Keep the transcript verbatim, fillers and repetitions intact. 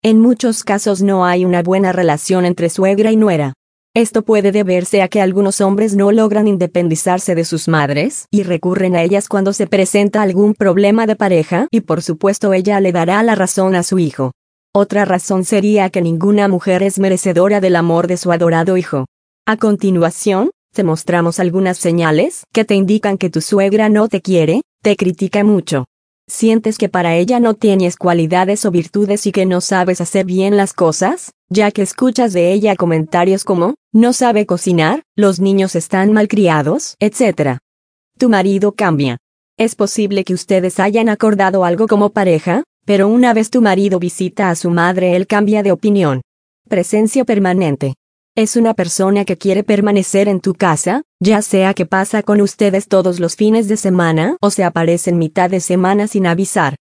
En muchos casos no hay una buena relación entre suegra y nuera. Esto puede deberse a que algunos hombres no logran independizarse de sus madres y recurren a ellas cuando se presenta algún problema de pareja, y por supuesto ella le dará la razón a su hijo. Otra razón sería que ninguna mujer es merecedora del amor de su adorado hijo. A continuación, te mostramos algunas señales que te indican que tu suegra no te quiere, te critica mucho. ¿Sientes que para ella no tienes cualidades o virtudes y que no sabes hacer bien las cosas, ya que escuchas de ella comentarios como, no sabe cocinar, los niños están malcriados, etcétera? Tu marido cambia. Es posible que ustedes hayan acordado algo como pareja, pero una vez tu marido visita a su madre él cambia de opinión. Presencia permanente. Es una persona que quiere permanecer en tu casa, ya sea que pasa con ustedes todos los fines de semana o se aparece en mitad de semana sin avisar.